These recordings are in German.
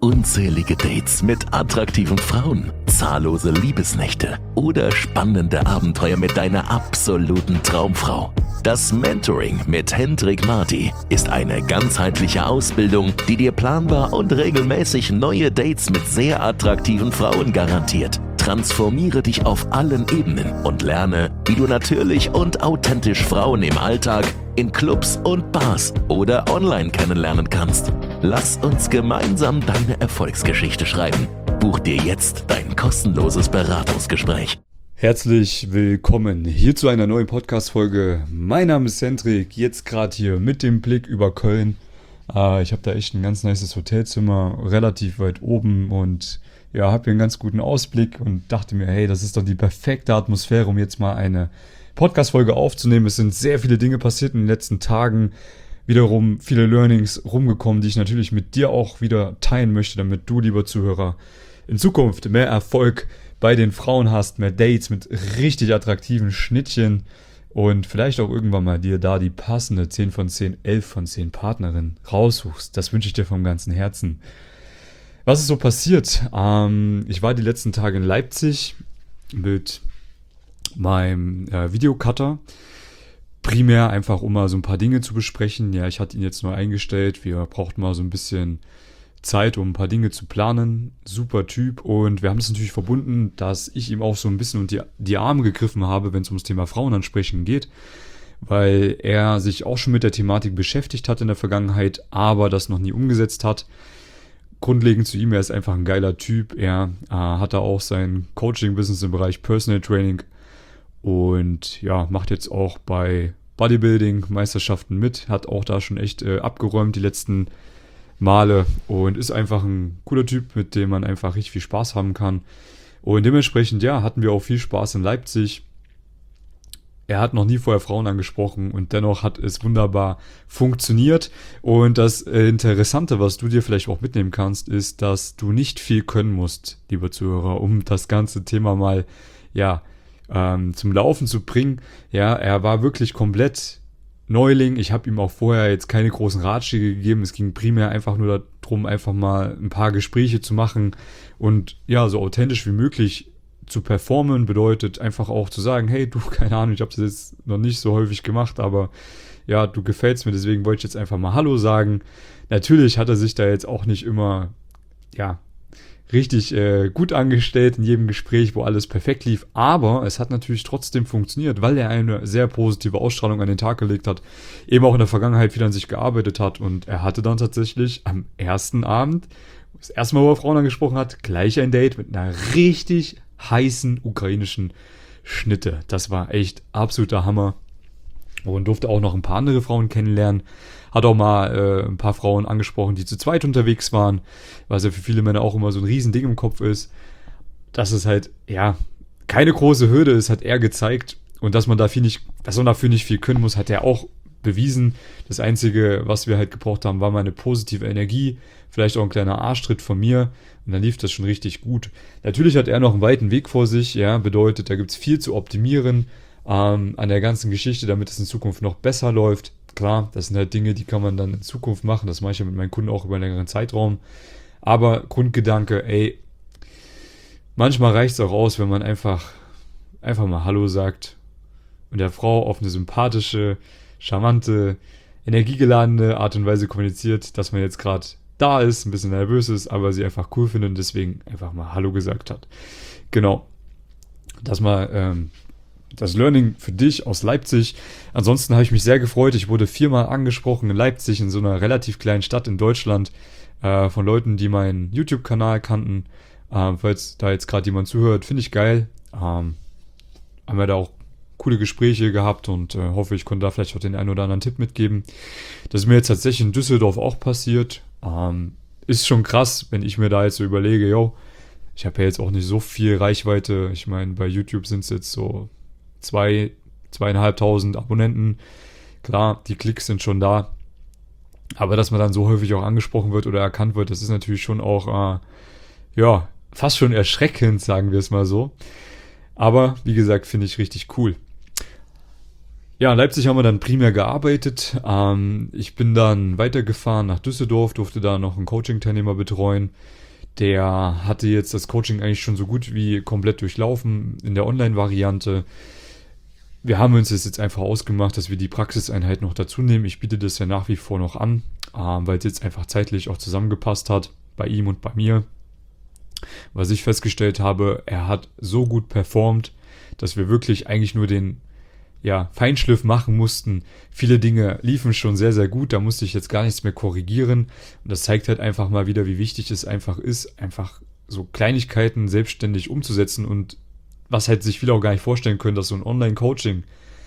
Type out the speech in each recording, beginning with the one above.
unzählige Dates mit attraktiven Frauen, zahllose Liebesnächte oder spannende Abenteuer mit deiner absoluten Traumfrau. Das Mentoring mit Hendrik Marty ist eine ganzheitliche Ausbildung, die dir planbar und regelmäßig neue Dates mit sehr attraktiven Frauen garantiert. Transformiere dich auf allen Ebenen und lerne, wie du natürlich und authentisch Frauen im Alltag, in Clubs und Bars oder online kennenlernen kannst. Lass uns gemeinsam deine Erfolgsgeschichte schreiben. Buch dir jetzt dein kostenloses Beratungsgespräch. Herzlich willkommen hier zu einer neuen Podcast-Folge. Mein Name ist Hendrik, jetzt gerade hier mit dem Blick über Köln. Ich habe da echt ein ganz nices Hotelzimmer, relativ weit oben und ja, habe hier einen ganz guten Ausblick und dachte mir, hey, das ist doch die perfekte Atmosphäre, um jetzt mal eine Podcast-Folge aufzunehmen. Es sind sehr viele Dinge passiert in den letzten Tagen, wiederum viele Learnings rumgekommen, die ich natürlich mit dir auch wieder teilen möchte, damit du, lieber Zuhörer, in Zukunft mehr Erfolg bei den Frauen hast, mehr Dates mit richtig attraktiven Schnittchen und vielleicht auch irgendwann mal dir da die passende 10 von 10, 11 von 10 Partnerin raussuchst. Das wünsche ich dir vom ganzen Herzen. Was ist so passiert? Ich war die letzten Tage in Leipzig mit meinem Videocutter. Primär einfach, um mal so ein paar Dinge zu besprechen. Ja, ich hatte ihn jetzt neu eingestellt. Wir brauchten mal so ein bisschen Zeit, um ein paar Dinge zu planen. Super Typ. Und wir haben das natürlich verbunden, dass ich ihm auch so ein bisschen unter die Arme gegriffen habe, wenn es ums Thema Frauenansprechen geht. Weil er sich auch schon mit der Thematik beschäftigt hat in der Vergangenheit, aber das noch nie umgesetzt hat. Grundlegend zu ihm, er ist einfach ein geiler Typ. Er hat da auch sein Coaching-Business im Bereich Personal Training und ja, macht jetzt auch bei Bodybuilding-Meisterschaften mit, hat auch da schon echt abgeräumt die letzten Male und ist einfach ein cooler Typ, mit dem man einfach richtig viel Spaß haben kann. Und dementsprechend, ja, hatten wir auch viel Spaß in Leipzig. Er hat noch nie vorher Frauen angesprochen und dennoch hat es wunderbar funktioniert. Und das Interessante, was du dir vielleicht auch mitnehmen kannst, ist, dass du nicht viel können musst, lieber Zuhörer, um das ganze Thema mal zum Laufen zu bringen. Ja, er war wirklich komplett Neuling. Ich habe ihm auch vorher jetzt keine großen Ratschläge gegeben. Es ging primär einfach nur darum, einfach mal ein paar Gespräche zu machen und ja, so authentisch wie möglich zu performen, bedeutet einfach auch zu sagen, hey, du, keine Ahnung, ich habe das jetzt noch nicht so häufig gemacht, aber ja, du gefällst mir, deswegen wollte ich jetzt einfach mal Hallo sagen. Natürlich hat er sich da jetzt auch nicht immer, ja, richtig gut angestellt in jedem Gespräch, wo alles perfekt lief, aber es hat natürlich trotzdem funktioniert, weil er eine sehr positive Ausstrahlung an den Tag gelegt hat, eben auch in der Vergangenheit viel an sich gearbeitet hat und er hatte dann tatsächlich am ersten Abend, das erste Mal, wo er Frauen angesprochen hat, gleich ein Date mit einer richtig heißen ukrainischen Schnitte. Das war echt absoluter Hammer und durfte auch noch ein paar andere Frauen kennenlernen. Hat auch mal ein paar Frauen angesprochen, die zu zweit unterwegs waren, was ja für viele Männer auch immer so ein Riesending im Kopf ist. Dass es halt, ja, keine große Hürde ist, hat er gezeigt und dass man dafür nicht viel können muss, hat er auch bewiesen. Das Einzige, was wir halt gebraucht haben, war mal eine positive Energie, vielleicht auch ein kleiner Arschtritt von mir und dann lief das schon richtig gut. Natürlich hat er noch einen weiten Weg vor sich, ja, bedeutet, da gibt es viel zu optimieren an der ganzen Geschichte, damit es in Zukunft noch besser läuft. Klar, das sind halt Dinge, die kann man dann in Zukunft machen, das mache ich ja mit meinen Kunden auch über einen längeren Zeitraum, aber Grundgedanke, ey, manchmal reicht es auch aus, wenn man einfach mal Hallo sagt und der Frau auf eine sympathische, charmante, energiegeladene Art und Weise kommuniziert, dass man jetzt gerade da ist, ein bisschen nervös ist, aber sie einfach cool findet und deswegen einfach mal Hallo gesagt hat. Genau. Das mal das Learning für dich aus Leipzig. Ansonsten habe ich mich sehr gefreut. Ich wurde 4-mal angesprochen in Leipzig, in so einer relativ kleinen Stadt in Deutschland, von Leuten, die meinen YouTube-Kanal kannten. Falls da jetzt gerade jemand zuhört, finde ich geil. Haben wir da auch coole Gespräche gehabt und hoffe, ich konnte da vielleicht auch den einen oder anderen Tipp mitgeben. Das ist mir jetzt tatsächlich in Düsseldorf auch passiert. Ist schon krass, wenn ich mir da jetzt so überlege, ich habe ja jetzt auch nicht so viel Reichweite. Ich meine, bei YouTube sind es jetzt so 2.500 Abonnenten. Klar, die Klicks sind schon da. Aber dass man dann so häufig auch angesprochen wird oder erkannt wird, das ist natürlich schon auch, fast schon erschreckend, sagen wir es mal so. Aber, wie gesagt, finde ich richtig cool. Ja, in Leipzig haben wir dann primär gearbeitet. Ich bin dann weitergefahren nach Düsseldorf, durfte da noch einen Coaching-Teilnehmer betreuen. Der hatte jetzt das Coaching eigentlich schon so gut wie komplett durchlaufen in der Online-Variante. Wir haben uns das jetzt einfach ausgemacht, dass wir die Praxiseinheit noch dazu nehmen. Ich biete das ja nach wie vor noch an, weil es jetzt einfach zeitlich auch zusammengepasst hat, bei ihm und bei mir. Was ich festgestellt habe, er hat so gut performt, dass wir wirklich eigentlich nur den Feinschliff machen mussten. Viele Dinge liefen schon sehr, sehr gut, da musste ich jetzt gar nichts mehr korrigieren. Und das zeigt halt einfach mal wieder, wie wichtig es einfach ist, einfach so Kleinigkeiten selbstständig umzusetzen und was halt sich viele auch gar nicht vorstellen können, dass so ein Online-Coaching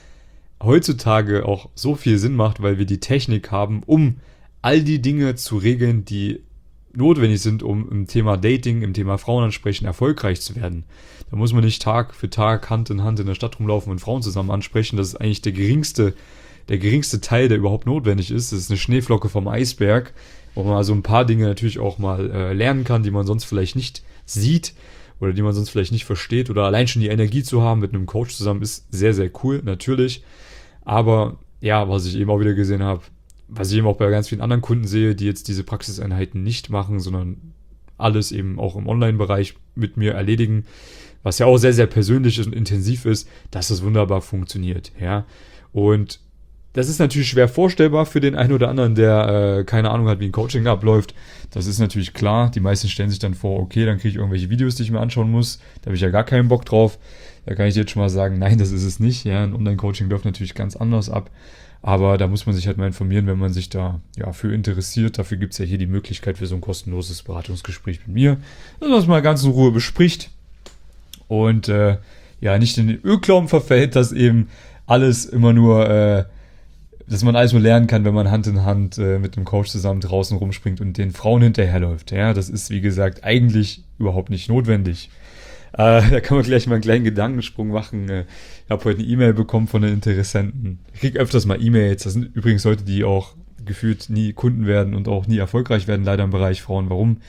heutzutage auch so viel Sinn macht, weil wir die Technik haben, um all die Dinge zu regeln, die notwendig sind, um im Thema Dating, im Thema Frauenansprechen erfolgreich zu werden. Da muss man nicht Tag für Tag Hand in der Stadt rumlaufen und Frauen zusammen ansprechen. Das ist eigentlich der geringste Teil, der überhaupt notwendig ist. Das ist eine Schneeflocke vom Eisberg, wo man also ein paar Dinge natürlich auch mal lernen kann, die man sonst vielleicht nicht sieht oder die man sonst vielleicht nicht versteht. Oder allein schon die Energie zu haben mit einem Coach zusammen ist sehr, sehr cool, natürlich. Aber ja, was ich eben auch wieder gesehen habe, was ich eben auch bei ganz vielen anderen Kunden sehe, die jetzt diese Praxiseinheiten nicht machen, sondern alles eben auch im Online-Bereich mit mir erledigen, was ja auch sehr, sehr persönlich und intensiv ist, dass das wunderbar funktioniert. Ja. Und das ist natürlich schwer vorstellbar für den einen oder anderen, der keine Ahnung hat, wie ein Coaching abläuft. Das ist natürlich klar. Die meisten stellen sich dann vor, okay, dann kriege ich irgendwelche Videos, die ich mir anschauen muss. Da habe ich ja gar keinen Bock drauf. Da kann ich jetzt schon mal sagen, nein, das ist es nicht. Ja, ein Online-Coaching läuft natürlich ganz anders ab. Aber da muss man sich halt mal informieren, wenn man sich da für interessiert. Dafür gibt es ja hier die Möglichkeit für so ein kostenloses Beratungsgespräch mit mir, dass man es mal ganz in Ruhe bespricht und nicht in den Irrglauben verfällt, dass eben alles immer nur, dass man alles nur lernen kann, wenn man Hand in Hand mit einem Coach zusammen draußen rumspringt und den Frauen hinterherläuft. Ja, das ist, wie gesagt, eigentlich überhaupt nicht notwendig. Da kann man gleich mal einen kleinen Gedankensprung machen. Ich habe heute eine E-Mail bekommen von den Interessenten. Ich kriege öfters mal E-Mails. Das sind übrigens Leute, die auch gefühlt nie Kunden werden und auch nie erfolgreich werden, leider im Bereich Frauen. Warum?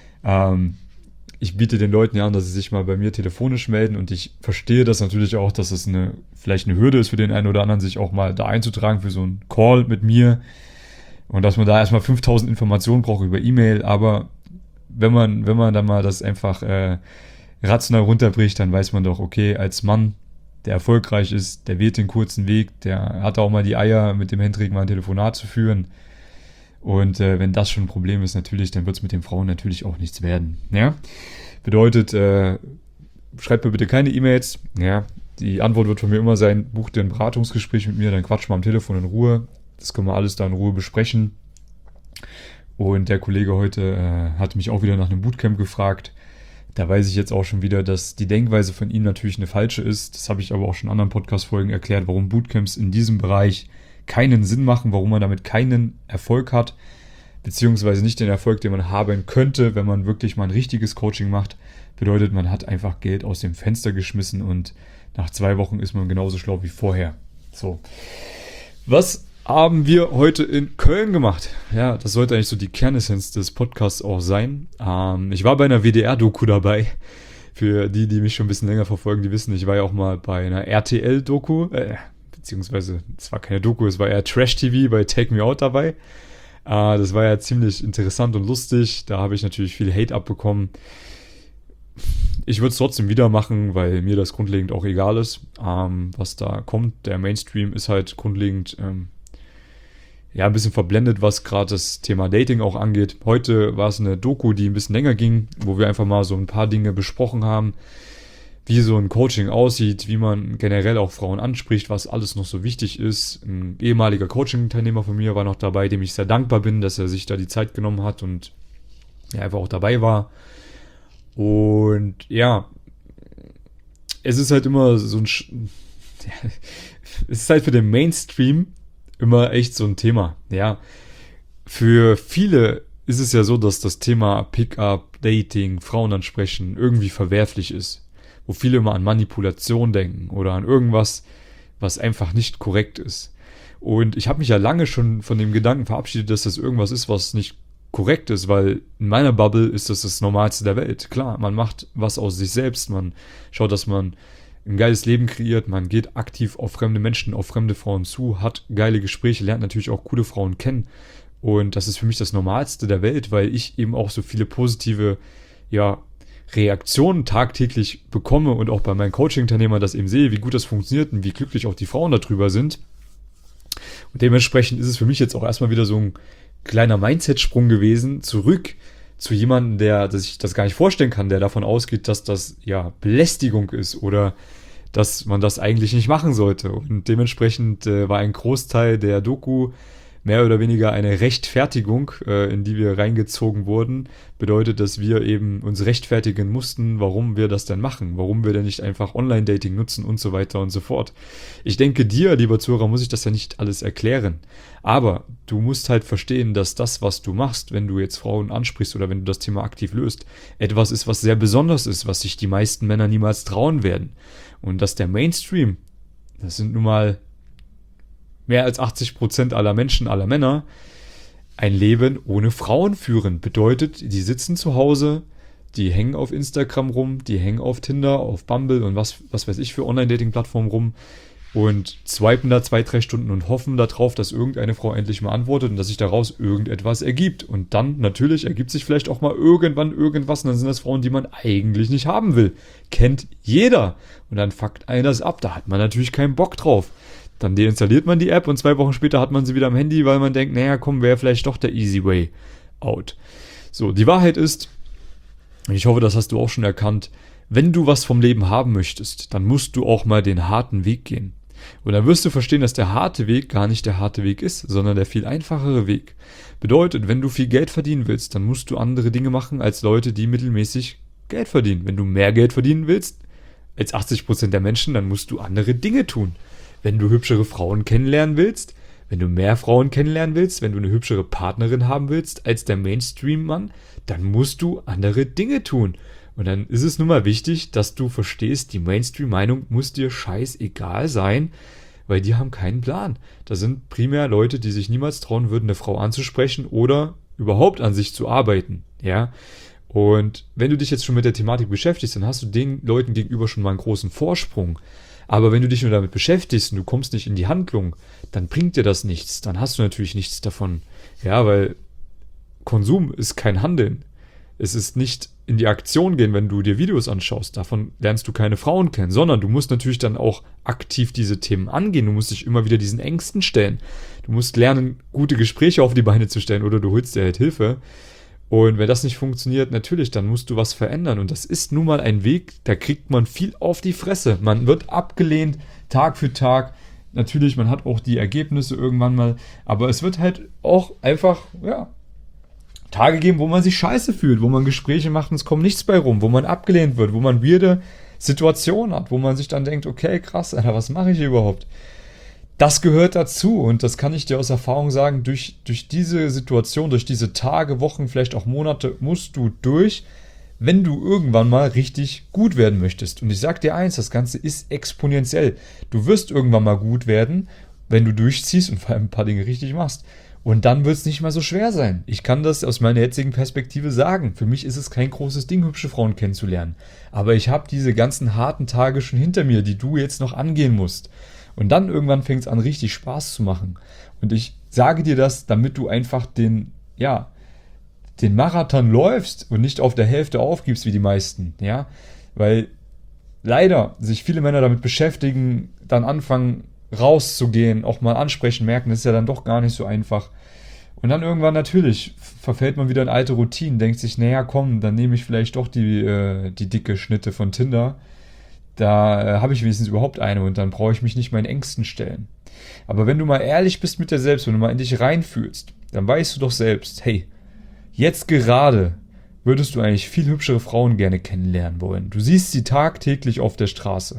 Ich biete den Leuten ja an, dass sie sich mal bei mir telefonisch melden und ich verstehe das natürlich auch, dass es vielleicht eine Hürde ist für den einen oder anderen, sich auch mal da einzutragen für so einen Call mit mir und dass man da erstmal 5000 Informationen braucht über E-Mail, aber wenn man dann mal das einfach rational runterbricht, dann weiß man doch, okay, als Mann, der erfolgreich ist, der wählt den kurzen Weg, der hat auch mal die Eier, mit dem Hendrik mal ein Telefonat zu führen. Und wenn das schon ein Problem ist, natürlich, dann wird es mit den Frauen natürlich auch nichts werden. Ja? Bedeutet, schreibt mir bitte keine E-Mails. Ja? Die Antwort wird von mir immer sein, bucht dir ein Beratungsgespräch mit mir, dann quatschen wir am Telefon in Ruhe. Das können wir alles da in Ruhe besprechen. Und der Kollege heute hat mich auch wieder nach einem Bootcamp gefragt. Da weiß ich jetzt auch schon wieder, dass die Denkweise von ihm natürlich eine falsche ist. Das habe ich aber auch schon in anderen Podcast-Folgen erklärt, warum Bootcamps in diesem Bereich keinen Sinn machen, warum man damit keinen Erfolg hat, beziehungsweise nicht den Erfolg, den man haben könnte, wenn man wirklich mal ein richtiges Coaching macht. Bedeutet, man hat einfach Geld aus dem Fenster geschmissen und nach 2 Wochen ist man genauso schlau wie vorher. So. Was haben wir heute in Köln gemacht? Ja, das sollte eigentlich so die Kernessenz des Podcasts auch sein. Ich war bei einer WDR-Doku dabei. Für die mich schon ein bisschen länger verfolgen, die wissen, ich war ja auch mal bei einer RTL-Doku, beziehungsweise es war keine Doku, es war eher Trash-TV bei Take Me Out dabei. Das war ja ziemlich interessant und lustig. Da habe ich natürlich viel Hate abbekommen. Ich würde es trotzdem wieder machen, weil mir das grundlegend auch egal ist, was da kommt. Der Mainstream ist halt grundlegend ein bisschen verblendet, was gerade das Thema Dating auch angeht. Heute war es eine Doku, die ein bisschen länger ging, wo wir einfach mal so ein paar Dinge besprochen haben, wie so ein Coaching aussieht, wie man generell auch Frauen anspricht, was alles noch so wichtig ist. Ein ehemaliger Coaching-Teilnehmer von mir war noch dabei, dem ich sehr dankbar bin, dass er sich da die Zeit genommen hat und einfach auch dabei war. Und ja, es ist halt immer so es ist halt für den Mainstream immer echt so ein Thema, ja. Für viele ist es ja so, dass das Thema Pickup, Dating, Frauen ansprechen irgendwie verwerflich ist. Wo viele immer an Manipulation denken oder an irgendwas, was einfach nicht korrekt ist. Und ich habe mich ja lange schon von dem Gedanken verabschiedet, dass das irgendwas ist, was nicht korrekt ist, weil in meiner Bubble ist das das Normalste der Welt. Klar, man macht was aus sich selbst, man schaut, dass man ein geiles Leben kreiert, man geht aktiv auf fremde Menschen, auf fremde Frauen zu, hat geile Gespräche, lernt natürlich auch coole Frauen kennen. Und das ist für mich das Normalste der Welt, weil ich eben auch so viele positive, ja, Reaktionen tagtäglich bekomme und auch bei meinen Coaching-Teilnehmern das eben sehe, wie gut das funktioniert und wie glücklich auch die Frauen darüber sind. Und dementsprechend ist es für mich jetzt auch erstmal wieder so ein kleiner Mindset-Sprung gewesen, zurück zu jemandem, der sich das gar nicht vorstellen kann, der davon ausgeht, dass das ja Belästigung ist oder dass man das eigentlich nicht machen sollte. Und dementsprechend war ein Großteil der Doku mehr oder weniger eine Rechtfertigung, in die wir reingezogen wurden, bedeutet, dass wir eben uns rechtfertigen mussten, warum wir das denn machen, warum wir denn nicht einfach Online-Dating nutzen und so weiter und so fort. Ich denke, dir, lieber Zuhörer, muss ich das ja nicht alles erklären, aber du musst halt verstehen, dass das, was du machst, wenn du jetzt Frauen ansprichst oder wenn du das Thema aktiv löst, etwas ist, was sehr besonders ist, was sich die meisten Männer niemals trauen werden. Und dass der Mainstream, das sind nun mal mehr als 80% aller Menschen, aller Männer, ein Leben ohne Frauen führen. Bedeutet, die sitzen zu Hause, die hängen auf Instagram rum, die hängen auf Tinder, auf Bumble und was weiß ich für Online-Dating-Plattformen rum und swipen da 2-3 Stunden und hoffen darauf, dass irgendeine Frau endlich mal antwortet und dass sich daraus irgendetwas ergibt. Und dann natürlich ergibt sich vielleicht auch mal irgendwann irgendwas und dann sind das Frauen, die man eigentlich nicht haben will. Kennt jeder. Und dann fuckt einer das ab. Da hat man natürlich keinen Bock drauf. Dann deinstalliert man die App und 2 Wochen später hat man sie wieder am Handy, weil man denkt, naja, komm, wäre vielleicht doch der easy way out. So, die Wahrheit ist, und ich hoffe, das hast du auch schon erkannt, wenn du was vom Leben haben möchtest, dann musst du auch mal den harten Weg gehen. Und dann wirst du verstehen, dass der harte Weg gar nicht der harte Weg ist, sondern der viel einfachere Weg. Bedeutet, wenn du viel Geld verdienen willst, dann musst du andere Dinge machen als Leute, die mittelmäßig Geld verdienen. Wenn du mehr Geld verdienen willst als 80% der Menschen, dann musst du andere Dinge tun. Wenn du hübschere Frauen kennenlernen willst, wenn du mehr Frauen kennenlernen willst, wenn du eine hübschere Partnerin haben willst als der Mainstream-Mann, dann musst du andere Dinge tun. Und dann ist es nun mal wichtig, dass du verstehst, die Mainstream-Meinung muss dir scheißegal sein, weil die haben keinen Plan. Das sind primär Leute, die sich niemals trauen würden, eine Frau anzusprechen oder überhaupt an sich zu arbeiten. Ja. Und wenn du dich jetzt schon mit der Thematik beschäftigst, dann hast du den Leuten gegenüber schon mal einen großen Vorsprung. Aber wenn du dich nur damit beschäftigst und du kommst nicht in die Handlung, dann bringt dir das nichts. Dann hast du natürlich nichts davon. Ja, weil Konsum ist kein Handeln. Es ist nicht in die Aktion gehen, wenn du dir Videos anschaust. Davon lernst du keine Frauen kennen, sondern du musst natürlich dann auch aktiv diese Themen angehen. Du musst dich immer wieder diesen Ängsten stellen. Du musst lernen, gute Gespräche auf die Beine zu stellen oder du holst dir halt Hilfe. Und wenn das nicht funktioniert, natürlich, dann musst du was verändern. Und das ist nun mal ein Weg, da kriegt man viel auf die Fresse. Man wird abgelehnt, Tag für Tag. Natürlich, man hat auch die Ergebnisse irgendwann mal. Aber es wird halt auch einfach, ja, Tage geben, wo man sich scheiße fühlt, wo man Gespräche macht und es kommt nichts bei rum, wo man abgelehnt wird, wo man weirde Situationen hat, wo man sich dann denkt, okay, krass, Alter, was mache ich hier überhaupt? Das gehört dazu und das kann ich dir aus Erfahrung sagen, durch diese Situation, durch diese Tage, Wochen, vielleicht auch Monate musst du durch, wenn du irgendwann mal richtig gut werden möchtest. Und ich sag dir eins, das Ganze ist exponentiell. Du wirst irgendwann mal gut werden, wenn du durchziehst und vor allem ein paar Dinge richtig machst. Und dann wird es nicht mal so schwer sein. Ich kann das aus meiner jetzigen Perspektive sagen. Für mich ist es kein großes Ding, hübsche Frauen kennenzulernen. Aber ich habe diese ganzen harten Tage schon hinter mir, die du jetzt noch angehen musst. Und dann irgendwann fängt es an, richtig Spaß zu machen. Und ich sage dir das, damit du einfach den Marathon läufst und nicht auf der Hälfte aufgibst wie die meisten. Ja? Weil leider sich viele Männer damit beschäftigen, dann anfangen rauszugehen, auch mal ansprechen, merken, das ist ja dann doch gar nicht so einfach. Und dann irgendwann natürlich verfällt man wieder in alte Routinen, denkt sich, naja komm, dann nehme ich vielleicht doch die dicke Schnitte von Tinder. Da habe ich wenigstens überhaupt eine und dann brauche ich mich nicht meinen Ängsten stellen. Aber wenn du mal ehrlich bist mit dir selbst, wenn du mal in dich reinfühlst, dann weißt du doch selbst, hey, jetzt gerade würdest du eigentlich viel hübschere Frauen gerne kennenlernen wollen. Du siehst sie tagtäglich auf der Straße.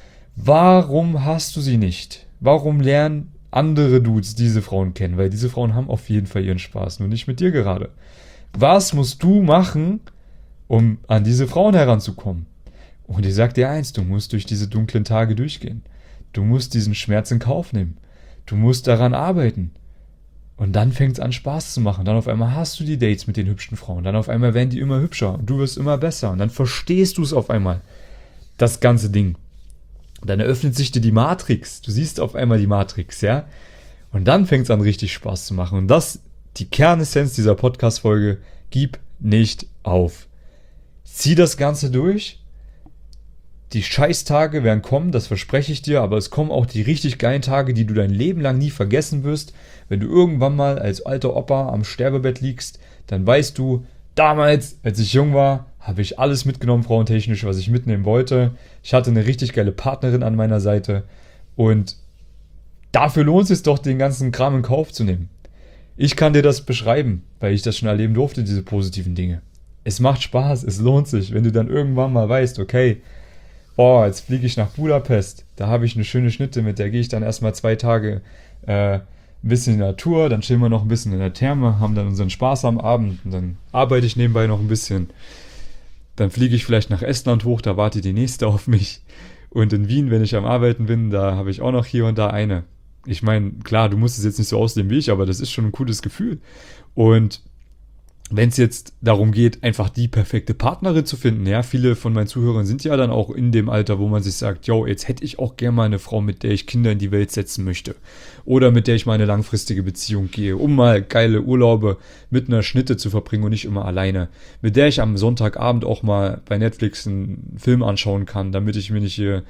Warum hast du sie nicht? Warum lernen andere Dudes diese Frauen kennen? Weil diese Frauen haben auf jeden Fall ihren Spaß, nur nicht mit dir gerade. Was musst du machen, um an diese Frauen heranzukommen? Und ich sag dir eins, du musst durch diese dunklen Tage durchgehen. Du musst diesen Schmerz in Kauf nehmen. Du musst daran arbeiten. Und dann fängt es an, Spaß zu machen. Dann auf einmal hast du die Dates mit den hübschen Frauen. Dann auf einmal werden die immer hübscher und du wirst immer besser. Und dann verstehst du es auf einmal. Das ganze Ding. Dann eröffnet sich dir die Matrix. Du siehst auf einmal die Matrix, ja? Und dann fängt es an, richtig Spaß zu machen. Und das, die Kernessenz dieser Podcast-Folge, gib nicht auf. Zieh das Ganze durch. Die Scheißtage werden kommen, das verspreche ich dir, aber es kommen auch die richtig geilen Tage, die du dein Leben lang nie vergessen wirst. Wenn du irgendwann mal als alter Opa am Sterbebett liegst, dann weißt du, damals, als ich jung war, habe ich alles mitgenommen, frauentechnisch, was ich mitnehmen wollte. Ich hatte eine richtig geile Partnerin an meiner Seite und dafür lohnt es sich doch, den ganzen Kram in Kauf zu nehmen. Ich kann dir das beschreiben, weil ich das schon erleben durfte, diese positiven Dinge. Es macht Spaß, es lohnt sich, wenn du dann irgendwann mal weißt, okay, jetzt fliege ich nach Budapest, da habe ich eine schöne Schnitte, mit der gehe ich dann erstmal 2 Tage ein bisschen in der Natur, dann chillen wir noch ein bisschen in der Therme, haben dann unseren Spaß am Abend und dann arbeite ich nebenbei noch ein bisschen. Dann fliege ich vielleicht nach Estland hoch, da wartet die nächste auf mich. Und in Wien, wenn ich am Arbeiten bin, da habe ich auch noch hier und da eine. Ich meine, klar, du musst es jetzt nicht so ausleben wie ich, aber das ist schon ein cooles Gefühl. Und wenn es jetzt darum geht, einfach die perfekte Partnerin zu finden, ja, viele von meinen Zuhörern sind ja dann auch in dem Alter, wo man sich sagt, yo, jetzt hätte ich auch gerne mal eine Frau, mit der ich Kinder in die Welt setzen möchte. Oder mit der ich mal eine langfristige Beziehung gehe, um mal geile Urlaube mit einer Schnitte zu verbringen und nicht immer alleine. Mit der ich am Sonntagabend auch mal bei Netflix einen Film anschauen kann, damit ich mir nicht hier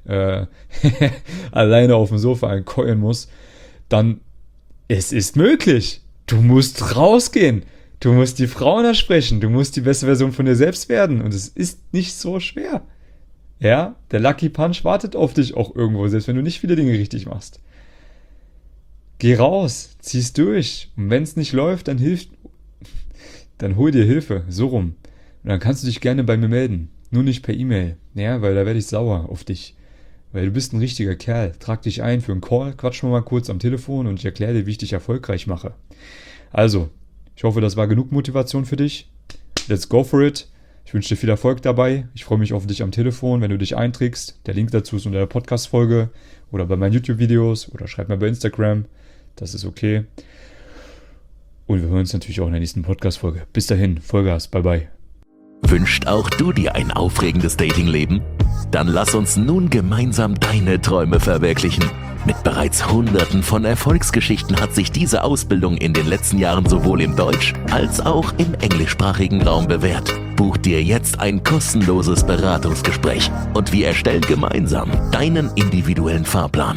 alleine auf dem Sofa einkeulen muss. Dann, es ist möglich. Du musst rausgehen. Du musst die Frauen ansprechen, du musst die beste Version von dir selbst werden und es ist nicht so schwer. Ja, der Lucky Punch wartet auf dich auch irgendwo, selbst wenn du nicht viele Dinge richtig machst. Geh raus, zieh's durch und wenn es nicht läuft, dann hol dir Hilfe, so rum. Und dann kannst du dich gerne bei mir melden, nur nicht per E-Mail, ja, weil da werde ich sauer auf dich. Weil du bist ein richtiger Kerl, trag dich ein für einen Call, quatsch mal kurz am Telefon und ich erkläre dir, wie ich dich erfolgreich mache. Also, ich hoffe, das war genug Motivation für dich. Let's go for it. Ich wünsche dir viel Erfolg dabei. Ich freue mich auf dich am Telefon, wenn du dich einträgst. Der Link dazu ist unter der Podcast-Folge oder bei meinen YouTube-Videos oder schreib mir bei Instagram. Das ist okay. Und wir hören uns natürlich auch in der nächsten Podcast-Folge. Bis dahin, Vollgas, bye bye. Wünscht auch du dir ein aufregendes Datingleben? Dann lass uns nun gemeinsam deine Träume verwirklichen. Mit bereits Hunderten von Erfolgsgeschichten hat sich diese Ausbildung in den letzten Jahren sowohl im Deutsch- als auch im englischsprachigen Raum bewährt. Buch dir jetzt ein kostenloses Beratungsgespräch und wir erstellen gemeinsam deinen individuellen Fahrplan.